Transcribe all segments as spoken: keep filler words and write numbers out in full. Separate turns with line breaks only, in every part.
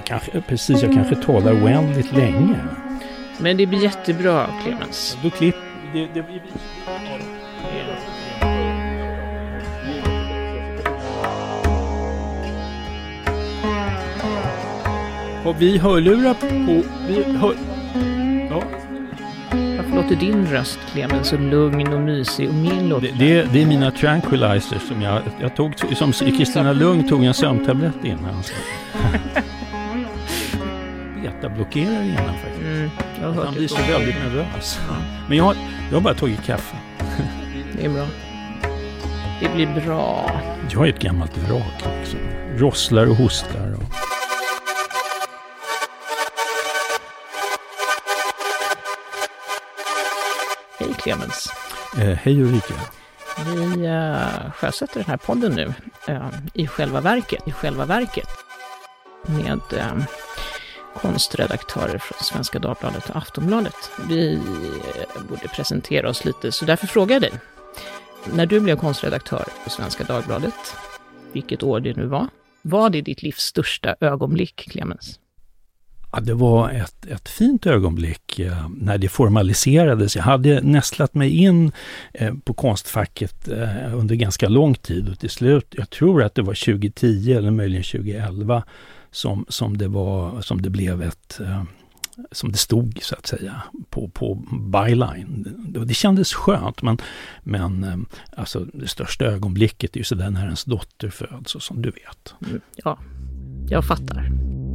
Jag kanske, precis, jag kanske talar oändligt länge.
Men det blir jättebra, Clemens.
Då klipp... Det, det, det, och vi hörlurar på... Vi hör, ja.
Varför låter din röst, Clemens, så lugn och mysig och min låter?
Det, det, det är mina tranquilizers som jag, jag tog... Som Kristina Lugn tog en sömntablett innan. Beta-blockerar innan faktiskt. Mm, jag har hört Han blir så väldigt nervös. Ja. Men jag har, jag har bara tagit kaffe.
Det är bra. Det blir bra.
Jag är ett gammalt vrak också. Rosslar och hostar. Och...
Hej Clemens.
Eh, hej Ulrika.
Vi uh, sjösätter den här podden nu uh, i själva verket. I själva verket. Med... Uh, konstredaktörer från Svenska Dagbladet och Aftonbladet. Vi borde presentera oss lite, så därför frågar jag dig. När du blev konstredaktör på Svenska Dagbladet, vilket år det nu var, var det ditt livs största ögonblick, Clemens?
Ja, det var ett, ett fint ögonblick eh, när det formaliserades. Jag hade nästlat mig in eh, på konstfacket eh, under ganska lång tid och till slut, jag tror att det var tjugo tio eller möjligen tjugo elva som, som, det, var, som det blev ett, eh, som det stod så att säga på, på byline. Det, det kändes skönt, men, men eh, alltså det största ögonblicket är ju sådär när ens dotter föds och som du vet.
Mm, ja, jag fattar.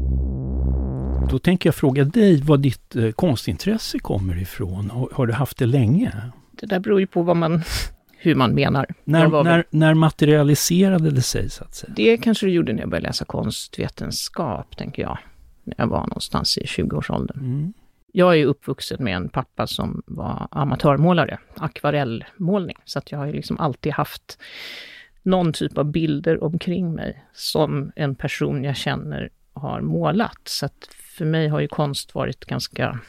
Då tänker jag fråga dig vad ditt eh, konstintresse kommer ifrån. Har, har du haft det länge?
Det där beror ju på vad man, hur man menar.
När, när, väl... när materialiserade det sig så att säga?
Det kanske du gjorde när jag började läsa konstvetenskap, tänker jag. När jag var någonstans i tjugoårsåldern. Mm. Jag är uppvuxen med en pappa som var amatörmålare, akvarellmålning. Så att jag har ju liksom alltid haft någon typ av bilder omkring mig som en person jag känner har målat. Så att för mig har ju konst varit ganska,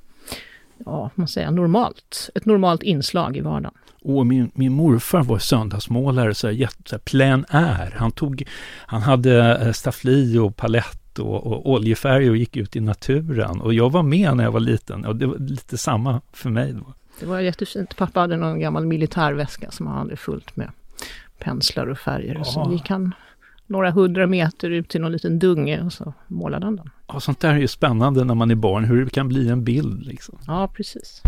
ja, man säger normalt. Ett normalt inslag i vardagen.
Och min, min morfar var söndagsmålare, så här, så här plein air. Han, tog, han hade staffli och palett och, och oljefärg och gick ut i naturen. Och jag var med när jag var liten och det var lite samma för mig då.
Det var jättefint. Pappa hade någon gammal militärväska som han hade fullt med penslar och färger. Ja. Så gick han några hundra meter ut till någon liten dunge och så målade han den.
Ja, sånt där är ju spännande när man är barn, hur det kan bli en bild liksom.
Ja, precis.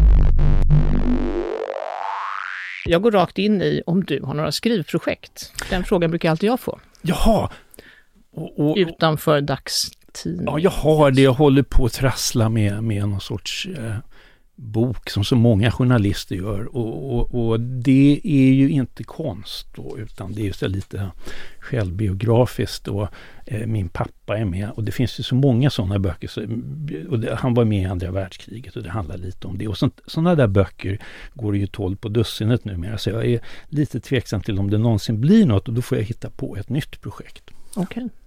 Jag går rakt in i om du har några skrivprojekt. Den frågan brukar alltid jag få.
Jaha. Och, och,
utanför dagstid.
Ja, jag har det. Jag håller på att trassla med, med någon sorts eh, bok som så många journalister gör. Och, och, och det är ju inte konst då, utan det är ju så lite självbiografiskt. Och eh, min pappa är med. Och det finns ju så många sådana böcker. Så, och det, han var med i andra världskriget och det handlar lite om det. Och sådana där böcker går ju tolv på dussinet numera. Så jag är lite tveksam till om det någonsin blir något. Och då får jag hitta på ett nytt projekt.
Okej. Okay.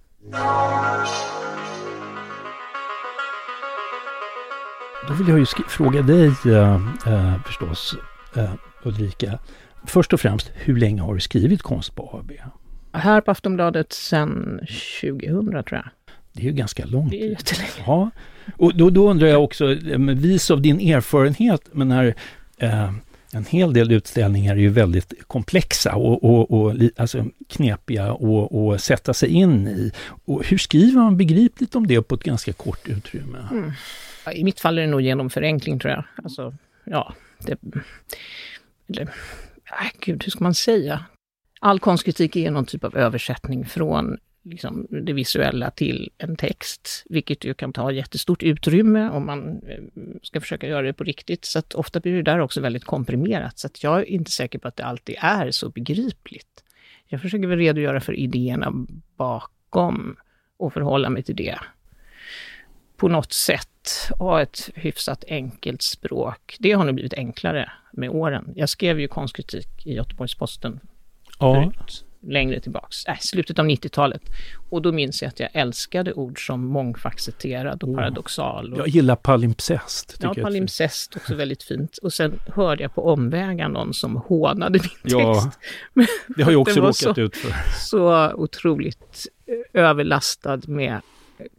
Då vill jag ju sk- fråga dig äh, äh, förstås, äh, Ulrika. Först och främst, hur länge har du skrivit Konst på A B?
Här på Aftonbladet sedan tjugohundra tror jag.
Det är ju ganska långt.
Det är jättelänge.
Ja, och då, då undrar jag också, vis av din erfarenhet, men när äh, en hel del utställningar är ju väldigt komplexa och, och, och alltså knepiga och, och sätta sig in i. Och hur skriver man begripligt om det på ett ganska kort utrymme?
Mm. I mitt fall är det nog genom förenkling tror jag. Alltså, ja, det, eller, äh, gud, hur ska man säga? All konstkritik är någon typ av översättning från liksom, det visuella till en text, vilket ju kan ta jättestort utrymme om man ska försöka göra det på riktigt. Så att ofta blir det där också väldigt komprimerat. Så att jag är inte säker på att det alltid är så begripligt. Jag försöker väl redogöra för idéerna bakom och förhålla mig till det. På något sätt ha ett hyfsat enkelt språk. Det har nog blivit enklare med åren. Jag skrev ju konstkritik i Göteborgs-Posten
ja.
förut, längre tillbaks. Äh, slutet av nittiotalet. Och då minns jag att jag älskade ord som mångfacetterad och oh. paradoxal. Och...
Jag gillar palimpsest.
Ja, palimpsest också väldigt fint. Och sen hörde jag på omvägar någon som hånade min
ja,
text.
Det har jag också råkat
så,
ut för.
Så otroligt överlastad med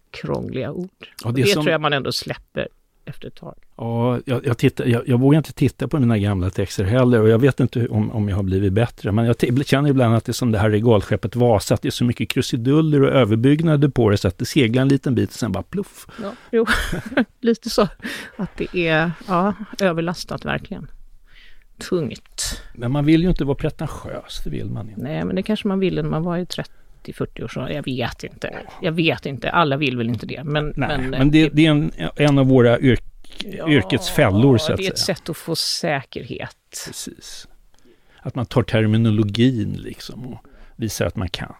krångliga ord.
Ja,
det
det som...
tror jag man ändå släpper efter ett tag.
Ja, jag, jag, tittar, jag, jag vågar inte titta på mina gamla texter heller och jag vet inte om, om jag har blivit bättre. Men jag t- känner ibland att det är som det här regalskeppet Vasa, att det är så mycket krusiduller och överbyggnader på det så att det seglar en liten bit och sen bara pluff.
Ja, jo, lite så. Att det är ja, överlastat verkligen. Tungt.
Men man vill ju inte vara pretentiös, det vill man inte.
Nej, men det kanske man ville när man var i trettio fyrtio år så. Jag vet inte. Jag vet inte. Alla vill väl inte det. Men,
Nej,
men,
men det, det är en, en av våra yrk,
ja,
yrkets fällor så att säga.
Det är ett säga. sätt att få säkerhet.
Precis. Att man tar terminologin liksom och visar att man kan.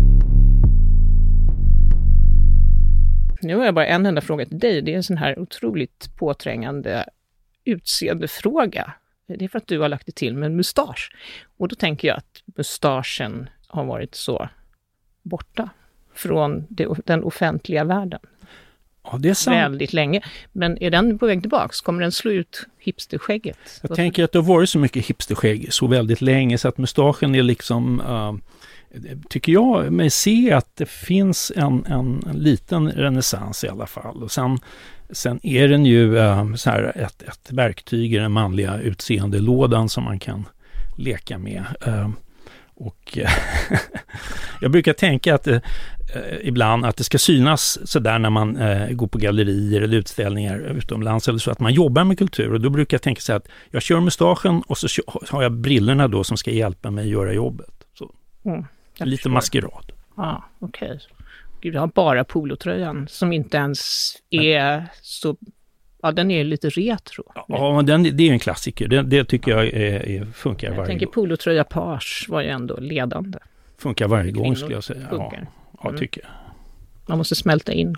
Nu har jag bara en enda fråga till dig. Det är en sån här otroligt påträngande utseendefråga. Det är för att du har lagt det till med en mustasch. Och då tänker jag att mustaschen har varit så borta från det, den offentliga världen.
Ja, det är sant.
Väldigt länge. Men är den på väg tillbaka? Kommer den slå ut hipsterskägget?
Jag Vad tänker att det har varit så mycket hipsterskägg så väldigt länge så att mustaschen är liksom... Uh, tycker jag mig se att det finns en, en, en liten renässans i alla fall. Och sen, sen är den ju uh, så här ett, ett verktyg i den manliga utseendelådan som man kan leka med. Uh, och jag brukar tänka att det, uh, ibland att det ska synas så där när man uh, går på gallerier eller utställningar utomlands eller så att man jobbar med kultur. Och då brukar jag tänka så här att jag kör mustaschen och så har jag brillorna då som ska hjälpa mig att göra jobbet. Så. Mm. Lite förstår. Maskerad.
Ja, ah, okej. Okay. Gud, jag har bara polotröjan som inte ens är så... Ja, den är lite retro.
Ja, den, det är en klassiker. Det, det tycker jag är, är, funkar
jag
varje gång.
Jag tänker polotröja page var ju ändå ledande.
Funkar varje Kvinnor gång skulle jag säga. Funkar. Ja, ja mm. tycker jag.
Man måste smälta in.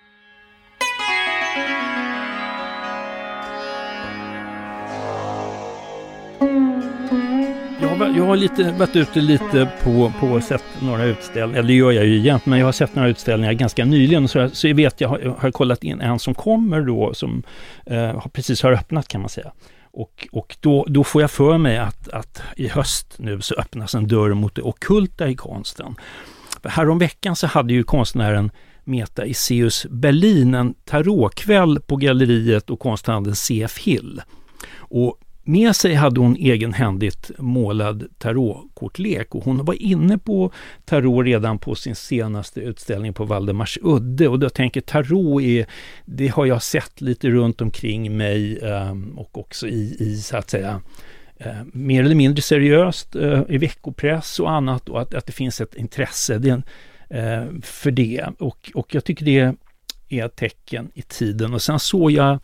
Jag har lite, varit ute lite på, på sett några utställningar, eller det gör jag ju egentligen, men jag har sett några utställningar ganska nyligen så, så jag vet, jag har, jag har kollat in en som kommer då, som eh, precis har öppnat kan man säga. Och, och då, då får jag för mig att, att i höst nu så öppnas en dörr mot det ockulta i konsten. För härom veckan så hade ju konstnären Meta Iseus Berlin en tarotkväll på galleriet och konsthandeln C F Hill. Och med sig hade hon egenhändigt målad tarotkortlek och hon var inne på tarot redan på sin senaste utställning på Valdemars udde och då tänker tarot är, det har jag sett lite runt omkring mig um, och också i, i så att säga uh, mer eller mindre seriöst uh, i veckopress och annat och att, att det finns ett intresse det, uh, för det och, och jag tycker det är ett tecken i tiden och sen såg jag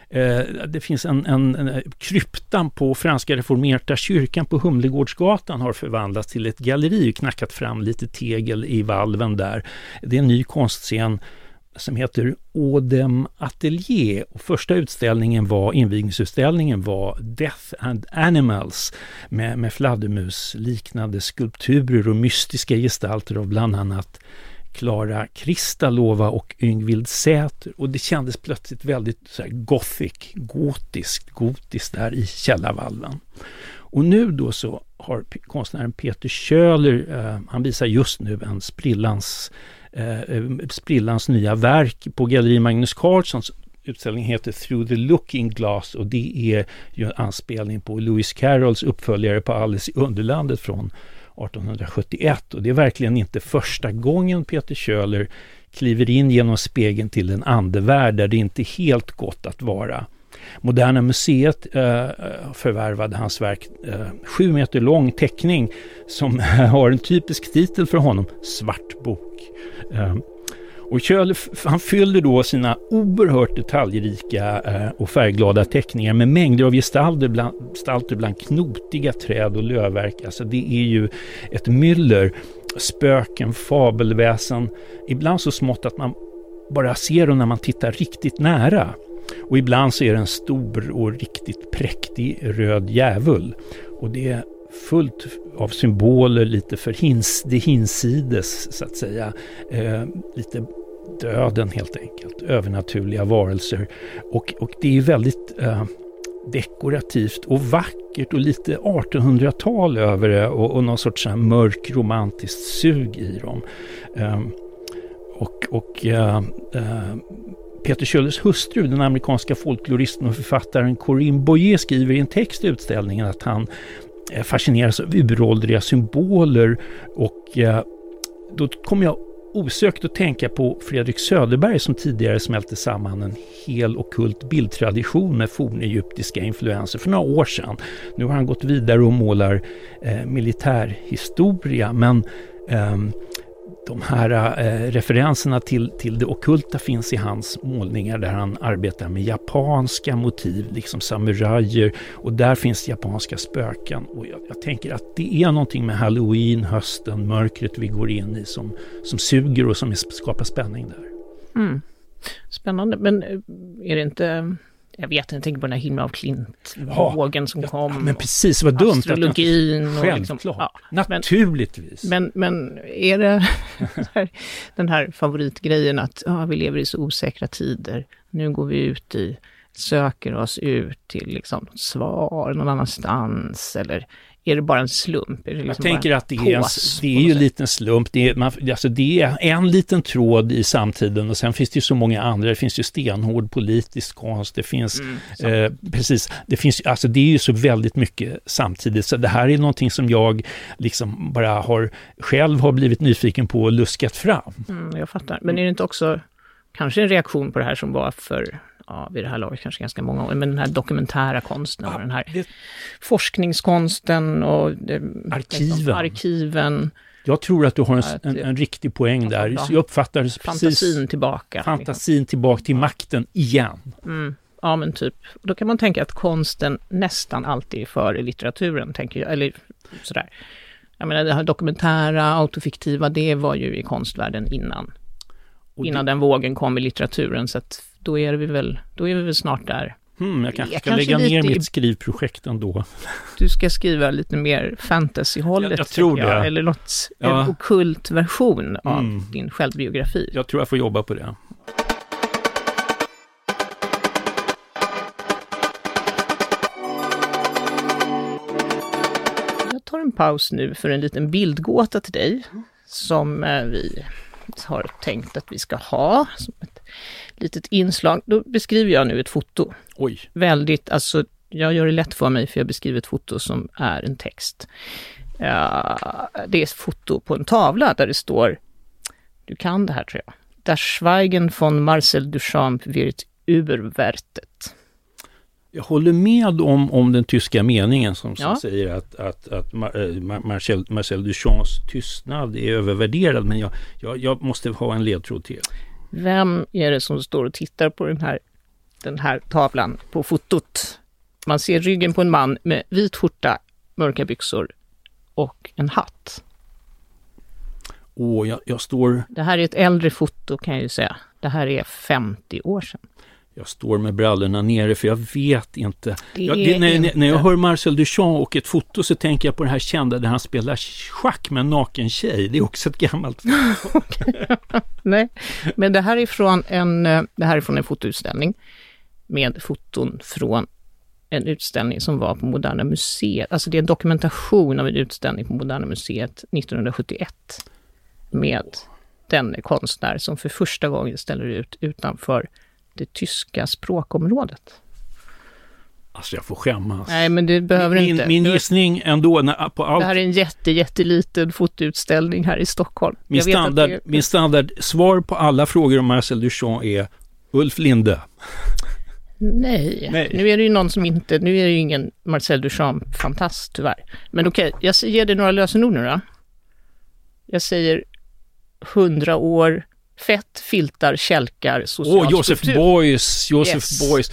det finns en, en, en kryptan på Franska reformerta kyrkan på Humlegårdsgatan har förvandlats till ett galleri och knackat fram lite tegel i valven där. Det är en ny konstscen som heter Odem Atelier och första utställningen var, invigningsutställningen var Death and Animals med, med fladdermus liknande skulpturer och mystiska gestalter av bland annat Klara Kristalova och Yngvild Säter och det kändes plötsligt väldigt så här gothic, gotiskt, gotiskt där i källarvalven. Och nu då så har konstnären Peter Schöler, eh, han visar just nu en sprillans, eh, sprillans nya verk på Galleri Magnus Carlssons utställning heter Through the Looking Glass och det är ju en anspelning på Lewis Carrolls uppföljare på Alice i Underlandet från arton sjuttioett och det är verkligen inte första gången Peter Schöler kliver in genom spegeln till en andevärld där det inte är helt gott att vara. Moderna museet eh, förvärvade hans verk eh, sju meter lång teckning som har en typisk titel för honom, Svart bok. Eh, Och Schöler, han fyllde då sina oerhört detaljrika eh, och färgglada teckningar med mängder av gestalter bland, gestalter bland knotiga träd och lövverk. Alltså det är ju ett myller, spöken, fabelväsen. Ibland så smått att man bara ser dem när man tittar riktigt nära. Och ibland så är det en stor och riktigt präktig röd djävul. Och det är fullt av symboler lite för hins, det hinsides så att säga. Eh, lite döden helt enkelt. Övernaturliga varelser. Och, och det är väldigt eh, dekorativt och vackert och lite artonhundratal över det och, och någon sorts så här mörk romantiskt sug i dem. Eh, och och uh, uh, Peter Schöllers hustru, den amerikanska folkloristen och författaren Corinne Boyer, skriver i en text i utställningen att han uh, fascineras av uråldriga symboler, och uh, då kommer jag osökt att tänka på Fredrik Söderberg som tidigare smälte samman en hel ockult bildtradition med fornegyptiska influenser för några år sedan. Nu har han gått vidare och målar eh, militärhistoria, men eh, de här eh, referenserna till, till det ockulta finns i hans målningar där han arbetar med japanska motiv, liksom samurajer, och där finns japanska spöken. Och jag, jag tänker att det är någonting med Halloween, hösten, mörkret vi går in i som, som suger och som skapar spänning där.
Mm. Spännande, men är det inte... Jag vet inte, jag tänker på den här himla av Klint-vågen som
ja,
kom.
Ja, men precis, vad dumt.
Astrologin.
Att
och
självklart,
liksom, ja.
naturligtvis.
Men, men är det den här favoritgrejen att ja, vi lever i så osäkra tider. Nu går vi ut i, söker oss ut till liksom svar någon annanstans, eller är det bara en slump? Är det liksom
jag tänker att det är, en, det är ju en liten slump. Det är, man, alltså det är en liten tråd i samtiden, och sen finns det ju så många andra. Det finns ju stenhård politisk konst. Det finns, mm, eh, precis, det finns, alltså det är ju så väldigt mycket samtidigt. Så det här är någonting som jag liksom bara har, själv har blivit nyfiken på och luskat fram.
Mm, jag fattar. Men är det inte också kanske en reaktion på det här som var för... Ja, vid det här laget kanske ganska många år, men den här dokumentära konsten och
ja,
den här
det...
forskningskonsten och det,
arkiven.
Liksom, arkiven.
Jag tror att du har en, en, en riktig poäng där. Ja, jag uppfattar precis
fantasin tillbaka.
Fantasin liksom. tillbaka till makten igen.
Mm. Ja, men typ. Då kan man tänka att konsten nästan alltid är före litteraturen, tänker jag. Eller sådär. Jag menar, det här dokumentära, autofiktiva, det var ju i konstvärlden innan. Och innan det... den vågen kom i litteraturen, så att då är vi väl, då är vi väl snart där.
Hmm, jag kanske jag ska kanske lägga ner mitt skrivprojekt ändå.
Du ska skriva lite mer fantasy-hållet.
Jag, jag tror jag. det.
Eller något, ja. En okult version av mm. din självbiografi.
Jag tror jag får jobba på det.
Jag tar en paus nu för en liten bildgåta till dig som vi har tänkt att vi ska ha som ett litet inslag. Då beskriver jag nu ett foto.
Oj. Väldigt,
alltså jag gör det lätt för mig för jag beskriver ett foto som är en text. Ja, det är ett foto på en tavla där det står, du kan det här tror jag. Das Schweigen von Marcel Duchamp wird überwertet.
Jag håller med om, om den tyska meningen som, som
ja.
säger att, att, att Marcel, Marcel Duchamps tystnad är övervärderad, men jag, jag, jag måste ha en ledtråd till.
Vem är det som står och tittar på den här, den här tavlan på fotot? Man ser ryggen på en man med vit skjorta, mörka byxor och en hatt.
Åh, jag, jag står...
Det här är ett äldre foto kan jag ju säga. Det här är femtio år sedan.
Jag står med brallorna nere för jag vet inte.
Det
jag, det, när,
inte.
när jag hör Marcel Duchamp och ett foto så tänker jag på det här kända där han spelar schack med en naken tjej. Det är också ett gammalt foto.
Nej, men det här är från en, det här är från en fotoutställning med foton från en utställning som var på Moderna Museet. Alltså det är en dokumentation av en utställning på Moderna Museet nittonhundrasjuttioett med den konstnär som för första gången ställer ut utanför det tyska språkområdet.
Alltså jag får skämmas.
Nej, men det behöver
min,
inte.
Min gissning ändå när, på allt...
Det här är en jätte, jätteliten fotoutställning här i Stockholm.
Min standard, det... min standard svar på alla frågor om Marcel Duchamp är Ulf Linde.
Nej. Nej, nu är det ju någon som inte, nu är det ju ingen Marcel Duchamp-fantast tyvärr. Men okej, jag ger dig några lösenord nu då. Jag säger hundra år, fett, filtar, kälkar, social
Åh, oh, Joseph Beuys, Joseph
yes.
Beuys.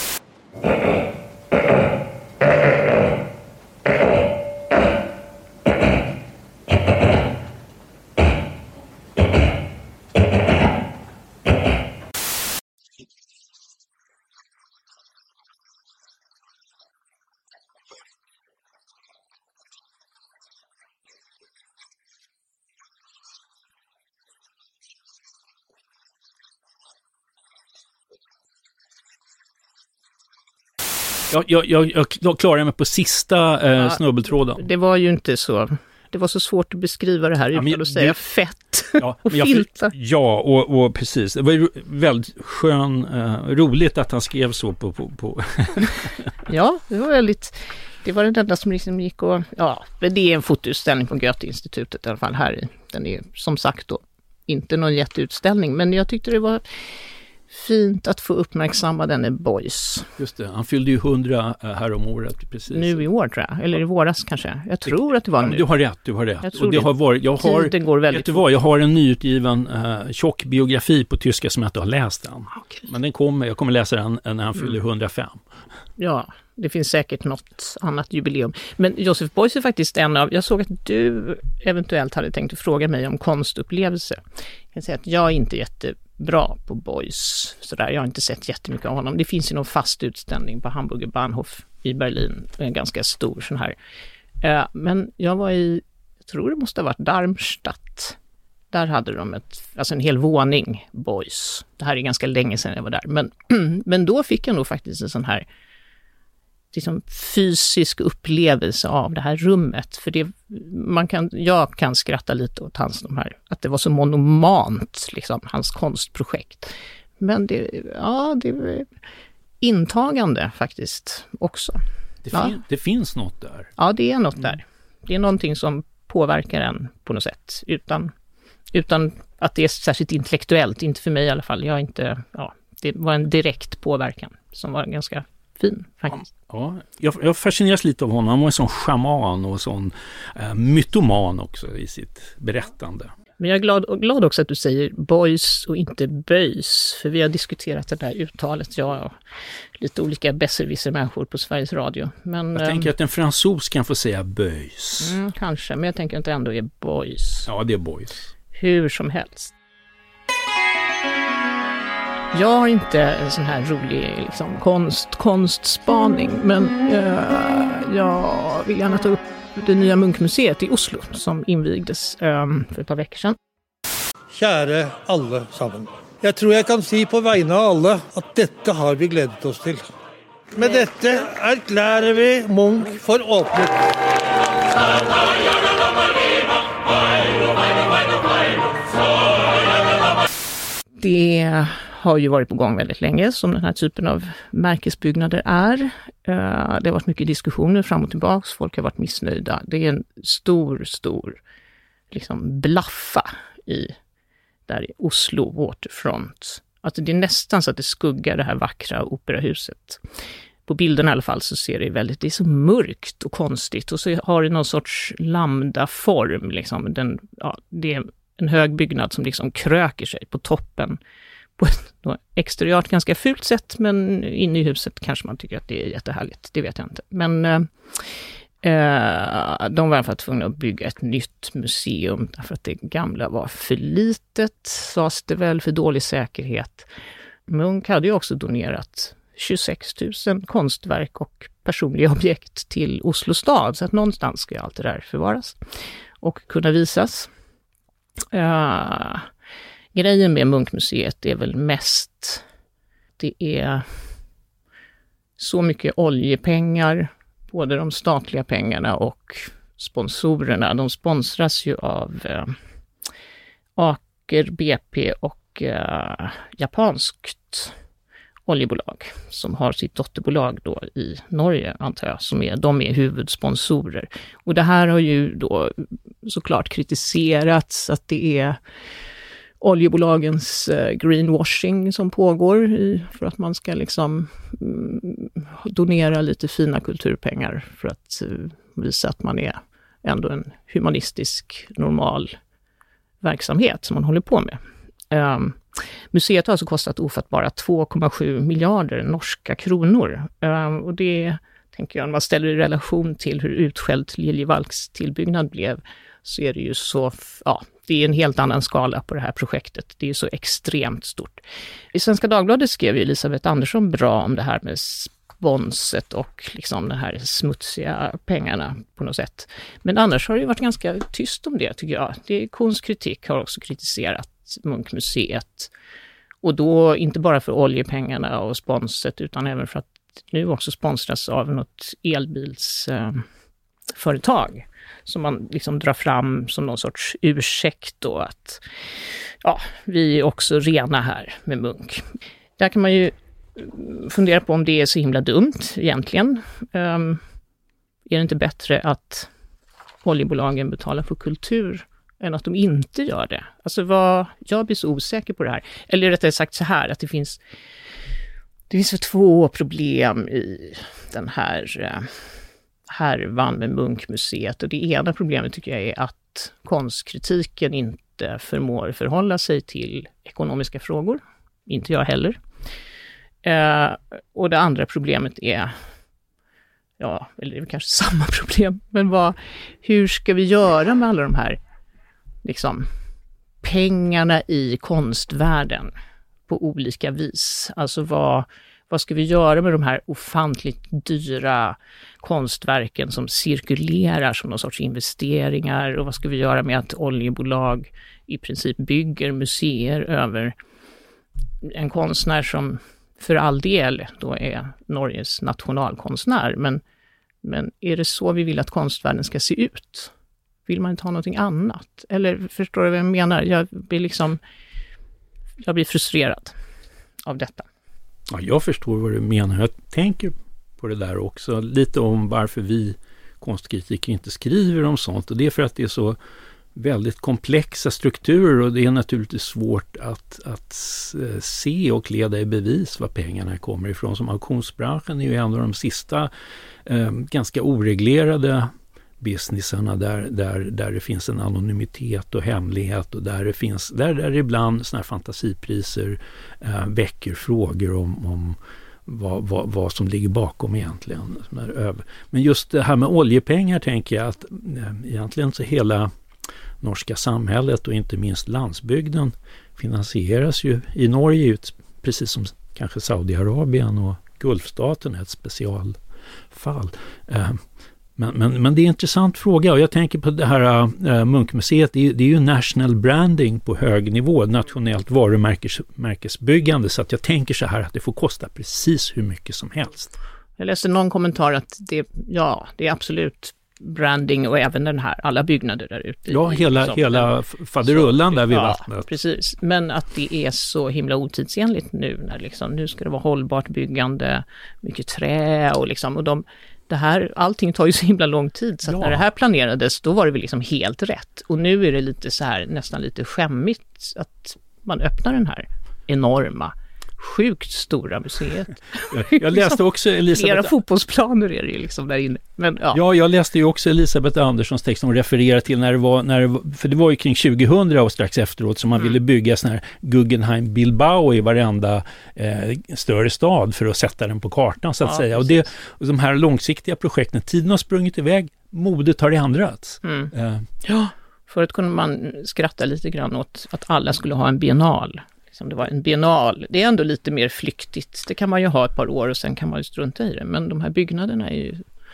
Jag, jag, jag, jag klarar mig på sista eh, ja, snubbeltråden.
Det var ju inte så. Det var så svårt att beskriva det här utan ja, att säga
du,
fett.
Ja,
och
jag,
filtar.
Ja, och, och precis. Det var ju väldigt skön, uh, roligt att han skrev så på... på, på.
Ja, det var väldigt... Det var det enda som liksom gick och... Ja, det är en fotoutställning på Goethe-institutet i alla fall här i. Den är som sagt då inte någon jätteutställning, men jag tyckte det var fint att få uppmärksamma denne Beuys.
Just det, han fyllde ju hundra här om året precis.
Nu i år tror jag, eller i våras kanske. Jag tror att det var nu.
Du har rätt, du har rätt.
Jag tror
och det
det.
har varit, jag har,
Tiden går väldigt
vet du vad, jag har en nyutgiven uh, tjock biografi på tyska som jag inte har läst än.
Okay. Men
den kommer, jag kommer läsa den när han fyller mm. hundrafem.
Ja, det finns säkert något annat jubileum. Men Joseph Beuys är faktiskt en av... Jag såg att du eventuellt hade tänkt att fråga mig om konstupplevelser. Jag kan säga att jag är inte jättebra på Beuys. Sådär. Jag har inte sett jättemycket av honom. Det finns ju någon fast utställning på Hamburger Bahnhof i Berlin. En ganska stor sån här. Men jag var i... Jag tror det måste ha varit Darmstadt. Där hade de ett, alltså en hel våning Beuys. Det här är ganska länge sedan jag var där. Men, men då fick jag nog faktiskt en sån här liksom fysisk upplevelse av det här rummet. För det, man kan, jag kan skratta lite åt hans, de här, att det var så monomant, liksom, hans konstprojekt. Men det, ja, det är intagande faktiskt också.
Det,
ja.
fin, det finns något där.
Ja, det är något där. Det är någonting som påverkar en på något sätt. Utan, utan att det är särskilt intellektuellt, inte för mig i alla fall. Jag inte, ja, det var en direkt påverkan som var ganska fin faktiskt.
Ja, jag, jag fascineras lite av honom. Han var en sån schaman och sån äh, mytoman också i sitt berättande.
Men jag är glad, och glad också att du säger Beuys och inte Böjs. För vi har diskuterat det där uttalet, jag och lite olika besserwisser-människor på Sveriges Radio. Men,
jag tänker att en fransos kan få säga Böjs.
Mm, kanske, men jag tänker att det ändå är Beuys.
Ja, det är Beuys.
Hur som helst. Jag har inte en sån här rolig liksom, konst, konstspaning, men uh, jag vill gärna ta upp det nya Munkmuseet i Oslo som invigdes um, för ett par veckor sedan.
Kära alla sammen. Jag tror jag kan säga på vägna av alla att detta har vi glädjat oss till. Med detta erklärar vi Munch för öppet.
Det har ju varit på gång väldigt länge, som den här typen av märkesbyggnader är. Det har varit mycket diskussioner fram och tillbaka, folk har varit missnöjda. Det är en stor, stor liksom blaffa i, där i Oslo Waterfront. Alltså det är nästan så att det skuggar det här vackra operahuset. På bilden i alla fall så ser det väldigt, det är så mörkt och konstigt. Och så har det någon sorts lambda-form. Liksom. Den, ja, det är en hög byggnad som liksom kröker sig på toppen. På ett då, exteriört ganska fult sätt, men inne i huset kanske man tycker att det är jättehärligt. Det vet jag inte. Men eh, eh, de var i alla fall tvungna att bygga ett nytt museum därför att det gamla var för litet, sades det väl, för dålig säkerhet. Munch hade ju också donerat tjugosex tusen konstverk och personliga objekt till Oslo stad, så att någonstans ska allt det där förvaras och kunna visas. Uh, grejen med Munkmuseet är väl mest, det är så mycket oljepengar, både de statliga pengarna och sponsorerna. De sponsras ju av uh, Aker B P och uh, japanskt oljebolag som har sitt dotterbolag då i Norge, antar jag, som är, de är huvudsponsorer. Och det här har ju då såklart kritiserats, att det är oljebolagens eh, greenwashing som pågår i, för att man ska liksom mm, donera lite fina kulturpengar för att eh, visa att man är ändå en humanistisk, normal verksamhet som man håller på med. Um, museet har alltså kostat ofattbara två komma sju miljarder norska kronor. Um, och det tänker jag, om man ställer i relation till hur utskällt Liljevalchs tillbyggnad blev, så är det ju så, ja, det är en helt annan skala på det här projektet. Det är så extremt stort. I Svenska Dagbladet skrev ju Elisabeth Andersson bra om det här med sponset och liksom de här smutsiga pengarna på något sätt. Men annars har det ju varit ganska tyst om det, tycker jag. Det är Konstkritik har också kritiserat Munkmuseet. Och då inte bara för oljepengarna och sponset, utan även för att nu också sponsras av något elbilsföretag. Eh, som man liksom drar fram som någon sorts ursäkt då att ja, vi är också rena här med Munk. Där kan man ju fundera på om det är så himla dumt egentligen. Um, är det inte bättre att oljebolagen betalar för kultur än att de inte gör det? Alltså vad, jag blir så osäker på det här. Eller rättare sagt så här, att det finns det finns för två problem i den här uh, härvan med Munkmuseet. Och det ena problemet tycker jag är att konstkritiken inte förmår förhålla sig till ekonomiska frågor. Inte jag heller. Uh, och det andra problemet är, ja, eller det är kanske samma problem, men vad, hur ska vi göra med alla de här liksom, pengarna i konstvärlden på olika vis? Alltså vad, vad ska vi göra med de här ofantligt dyra konstverken som cirkulerar som någon sorts investeringar, och vad ska vi göra med att oljebolag i princip bygger museer över en konstnär som för all del då är Norges nationalkonstnär, men, men är det så vi vill att konstvärlden ska se ut? Vill man inte ha någonting annat? Eller förstår du vad jag menar? Jag blir liksom, jag blir frustrerad av detta.
Ja, jag förstår vad du menar. Jag tänker på det där också. Lite om varför vi konstkritiker inte skriver om sånt. Och det är för att det är så väldigt komplexa strukturer, och det är naturligtvis svårt att, att se och leda i bevis var pengarna kommer ifrån. Som auktionsbranschen är ju en av de sista eh, ganska oreglerade businessarna där, där, där det finns en anonymitet och hemlighet, och där det finns där, där ibland såna här fantasipriser eh, väcker frågor om, om vad, vad, vad som ligger bakom egentligen. Men just det här med oljepengar tänker jag att eh, egentligen så hela norska samhället och inte minst landsbygden finansieras ju i Norge ut, precis som kanske Saudiarabien och Gulfstaten är ett specialfall. Eh, Men, men, men det är en intressant fråga, och jag tänker på det här äh, Munkmuseet, det är, det är ju national branding på hög nivå, nationellt varumärkesbyggande, så att jag tänker så här att det får kosta precis hur mycket som helst.
Jag läste någon kommentar att det, ja, det är absolut branding, och även den här, alla byggnader där ute.
Ja, hela, liksom, hela faderullan där vid
ja,
vattnet.
Precis, men att det är så himla otidsenligt nu, när liksom, nu ska det vara hållbart byggande, mycket trä och liksom, och de Det här, allting tar ju så himla lång tid, så att ja. När det här planerades, då var det väl liksom helt rätt. Och nu är det lite så här, nästan lite skämmigt att man öppnar den här enorma, sjukt stora museet.
Jag, jag läste också Elisabeth...
Flera fotbollsplaner är det ju liksom där inne. Men, ja.
ja, jag läste ju också Elisabeth Anderssons text som refererar till när det var, när det var, för det var ju kring tjugohundra och strax efteråt som man mm. ville bygga sån här Guggenheim Bilbao i varenda eh, större stad för att sätta den på kartan så att ja, säga. Och, det, och de här långsiktiga projekten, tiden har sprungit iväg, modet har ändrats.
Mm.
Eh.
Ja, förut kunde man skratta lite grann åt att alla skulle ha en biennal. Som det var en biennal. Det är ändå lite mer flyktigt. Det kan man ju ha ett par år och sen kan man ju strunta i det. Men de här byggnaderna är ju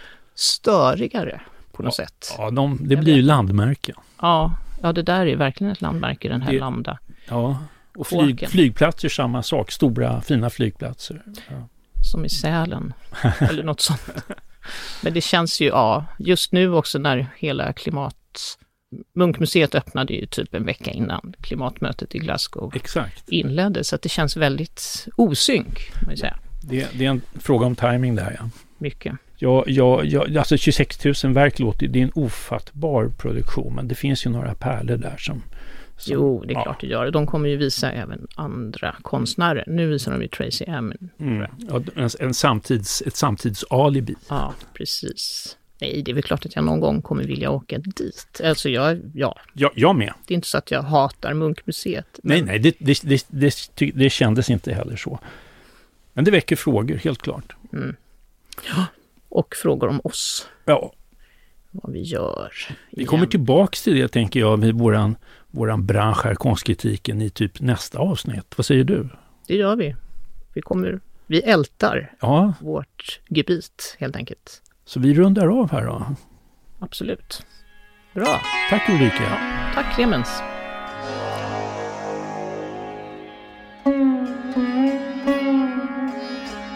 störigare på något
ja,
sätt.
Ja, de, det blir ju landmärken.
Ja, ja, det där är verkligen ett landmärke, den här det, lambda.
Ja, och flyg, flygplatser samma sak. Stora, fina flygplatser. Ja.
Som i Sälen. Eller något sånt. Men det känns ju, ja, just nu också när hela klimat... Munkmuseet öppnade ju typ en vecka innan klimatmötet i Glasgow
Exakt.
inleddes, så att det känns väldigt osynk, må jag säga.
Det, det är en fråga om timing där, ja.
Mycket.
Ja, ja, ja, alltså tjugosex tusen verk låter, det är en ofattbar produktion, men det finns ju några pärlor där som... som
jo, det är
ja.
klart det gör. De kommer ju visa även andra konstnärer. Nu visar de ju Tracy Emin.
Mm. Ja, en, en samtids, ett samtidsalibi.
Ja, precis. Nej, det är väl klart att jag någon gång kommer vilja åka dit. Alltså jag, ja.
Ja, jag med.
Det är inte så att jag hatar Munkmuseet.
Men... Nej, nej, det, det, det, det, det kändes inte heller så. Men det väcker frågor, helt klart.
Mm. Ja, och frågor om oss.
Ja.
Vad vi gör.
Vi igen. kommer tillbaka till det, tänker jag, med våran, våran bransch här, konstkritiken, i typ nästa avsnitt. Vad säger du?
Det gör vi. Vi kommer, vi ältar
ja.
vårt gebit, helt enkelt.
Så vi rundar av här då.
Absolut. Bra.
Tack Ulrika.
Ja, tack Clemens.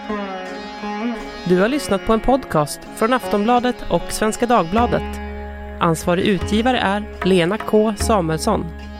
Du har lyssnat på en podcast från Aftonbladet och Svenska Dagbladet. Ansvarig utgivare är Lena K. Samuelsson.